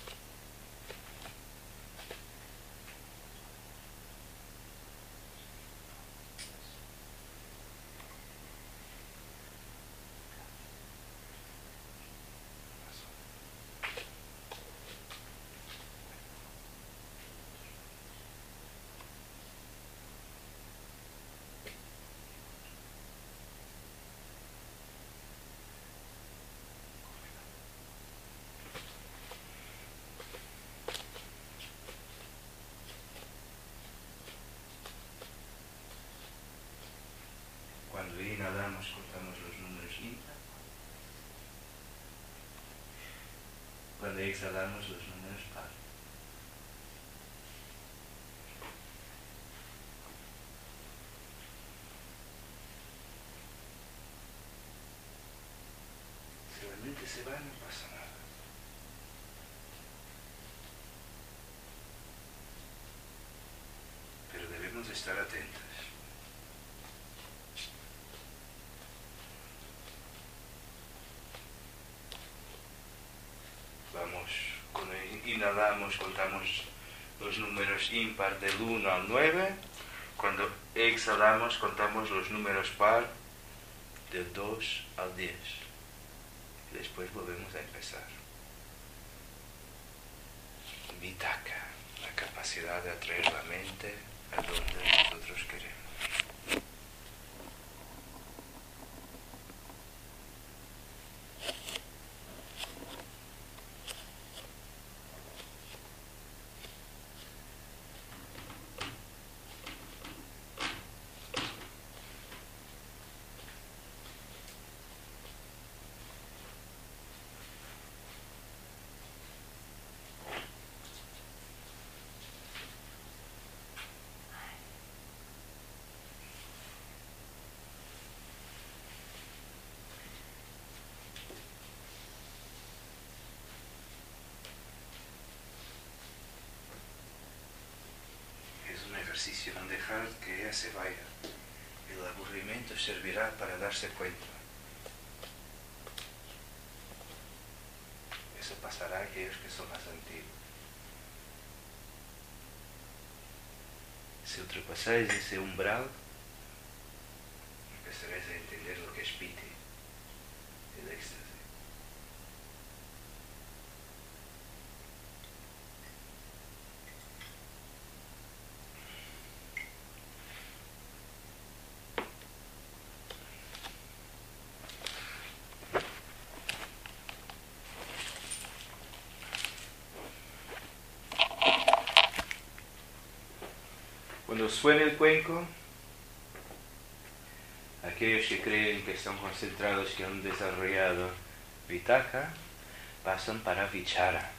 Cuando inhalamos, contamos los números impar. Cuando exhalamos, los números par. Si la mente se va, no pasa nada. Pero debemos estar atentos. Vamos, cuando inhalamos contamos los números impar del uno al nueve. Cuando exhalamos contamos los números par del dos al diez. Y después volvemos a empezar. Vitakka, la capacidad de atraer la mente a donde nosotros queremos. Ejercicio, no dejar que ella se vaya. El aburrimiento servirá para darse cuenta. Eso pasará a aquellos que son más antiguos. Si ultrapasáis ese umbral, empezaréis a entender lo que es piti, el éxtasis. Cuando suena el cuenco, aquellos que creen que están concentrados, que han desarrollado vitakka, pasan para vichara.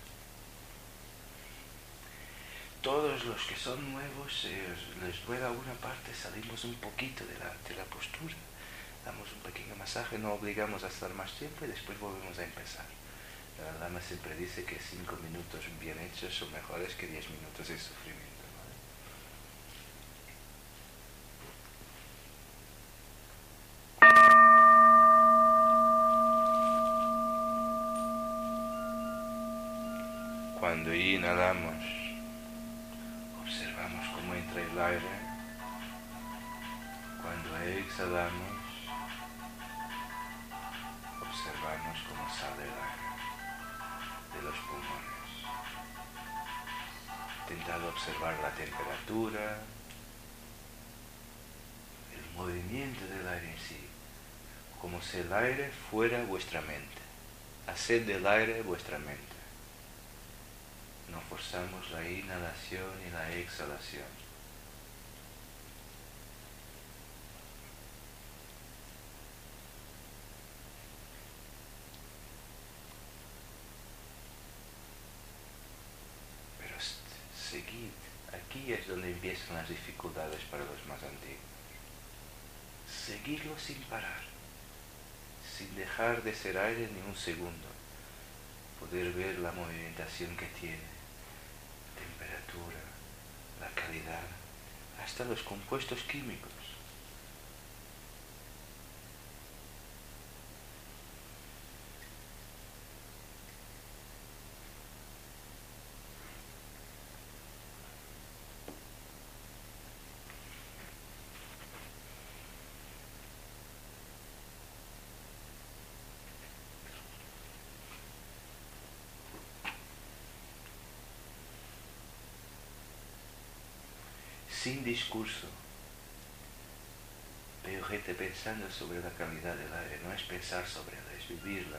Todos los que son nuevos, eh, les puede a una parte, salimos un poquito de la, de la postura, damos un pequeño masaje, no obligamos a estar más tiempo y después volvemos a empezar. La Lama siempre dice que cinco minutos bien hechos son mejores que diez minutos de sufrimiento, ¿vale? Cuando inhalamos, observamos cómo entra el aire. Cuando exhalamos, observamos cómo sale el aire de los pulmones. Intentad observar la temperatura, el movimiento del aire en sí, como si el aire fuera vuestra mente. Haced del aire vuestra mente. No forzamos la inhalación y la exhalación. Pero seguid. Aquí es donde empiezan las dificultades para los más antiguos. Seguidlo sin parar, sin dejar de ser aire ni un segundo. Poder ver la movimentación que tiene. Temperatura, la calidad, hasta los compuestos químicos. Sin discurso, veo gente pensando sobre la calidad del aire. No es pensar sobre ella, es vivirla.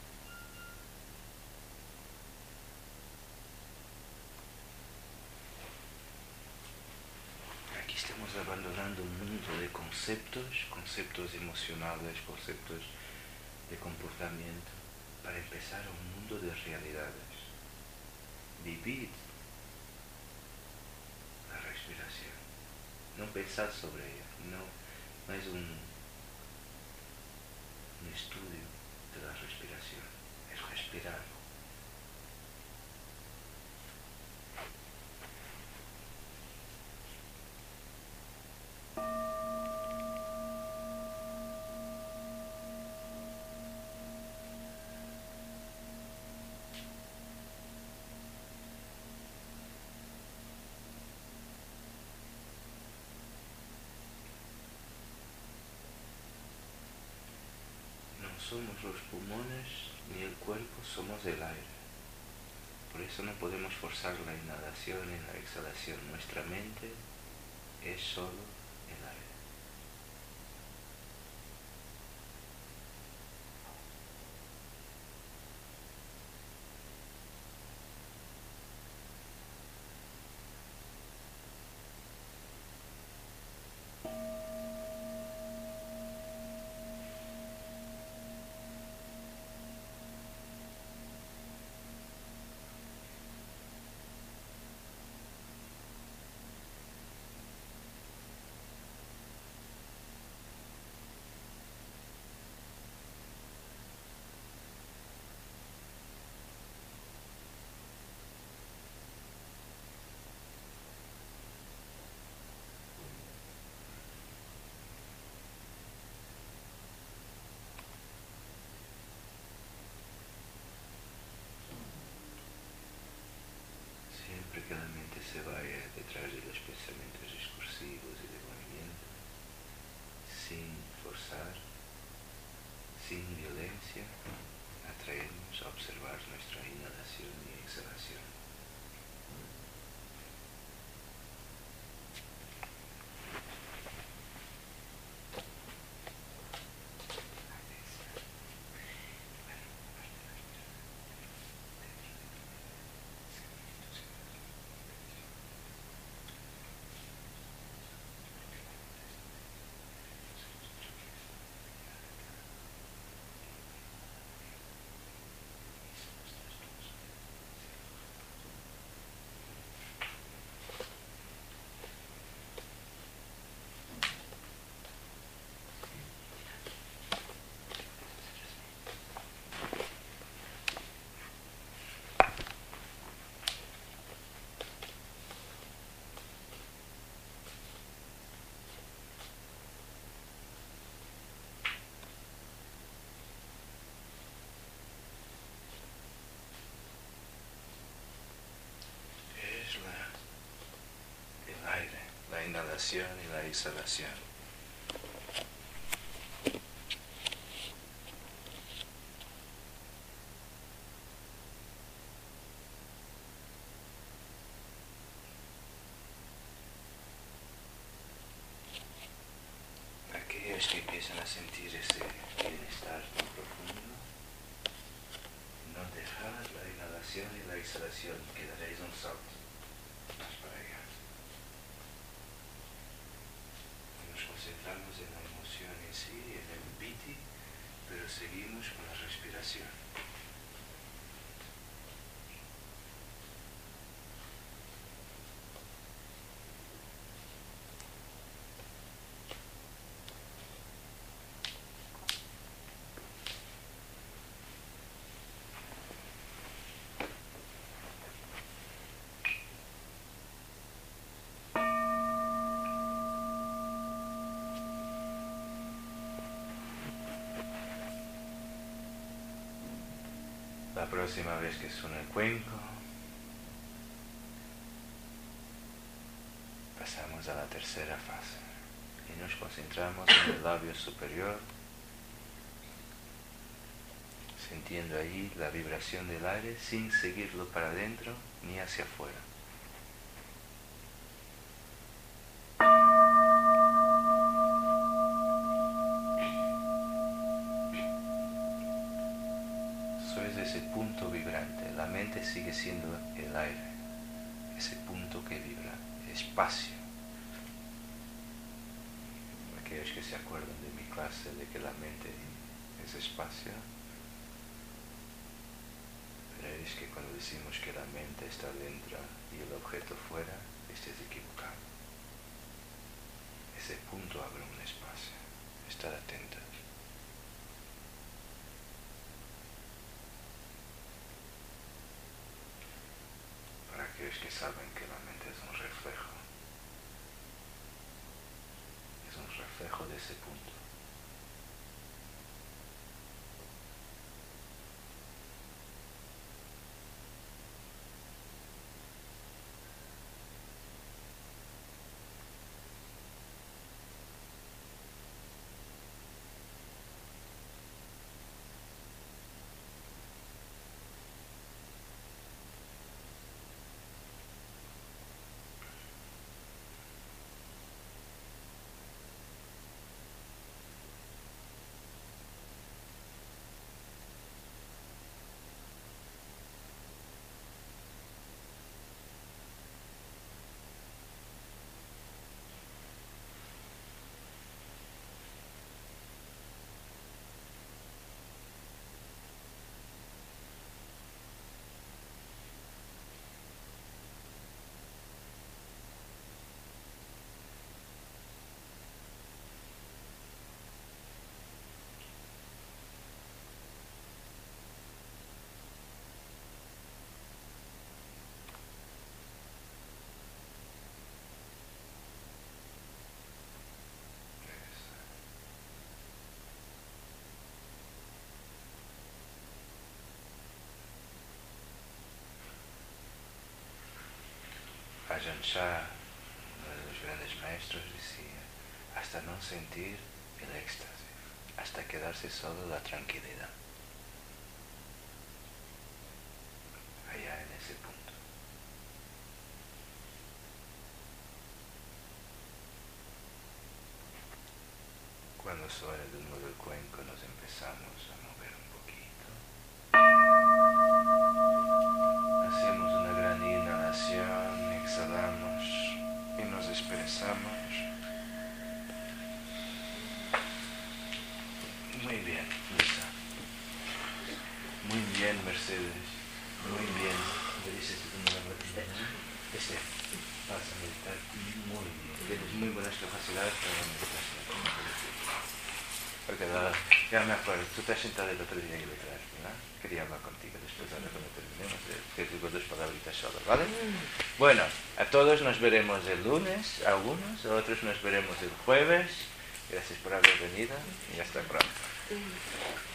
Aquí estamos abandonando un mundo de conceptos, conceptos emocionales, conceptos de comportamiento, para empezar a un mundo de realidades. Vivid la respiración. No pensar sobre ella. No, no es un, un estudio de la respiración. Es respirar. Somos los pulmones ni el cuerpo, somos el aire. Por eso no podemos forzar la inhalación y la exhalación. Nuestra mente es solo el aire. Siempre que la mente se vaya detrás de los pensamientos discursivos y de movimiento, sin forzar, sin violencia, atraemos a observar nuestra inhalación y exhalación. inhalación y la exhalación. Aquellos que empiezan a sentir ese bienestar tan profundo, no dejar la inhalación y la exhalación, que daréis un salto más para allá. Nos concentramos en la emoción en sí, en el piti, pero seguimos con la respiración. La próxima vez que suene el cuenco, pasamos a la tercera fase y nos concentramos en el labio superior, sintiendo ahí la vibración del aire sin seguirlo para adentro ni hacia afuera. Ese punto vibrante, la mente sigue siendo el aire, ese punto que vibra, espacio. Aquellos que se acuerdan de mi clase de que la mente es espacio, veréis que cuando decimos que la mente está dentro y el objeto fuera, este es equivocado. Ese punto abre un espacio, estar atentos. Aquellos que saben que la mente es un reflejo, es un reflejo de ese punto. Ajahn Chah, uno de los grandes maestros, decía, hasta no sentir el éxtasis, hasta quedarse solo la tranquilidad. Allá en ese punto. Cuando suene de nuevo el cuenco nos empezamos a mover un poquito. Hacemos una gran inhalación, exhalamos y nos expresamos. Muy bien, Luisa. Muy bien, Mercedes. Muy bien. Este, vas a meditar muy bien. Tienes muy buenas capacidades para la meditación. Porque la, ya me acuerdo, tú te has sentado el otro día aquí detrás, ¿verdad? Quería hablar contigo después, ahora cuando terminemos, te digo dos palabritas solo, ¿vale? Bueno, a todos nos veremos el lunes, a algunos, a otros nos veremos el jueves. Gracias por haber venido y hasta pronto.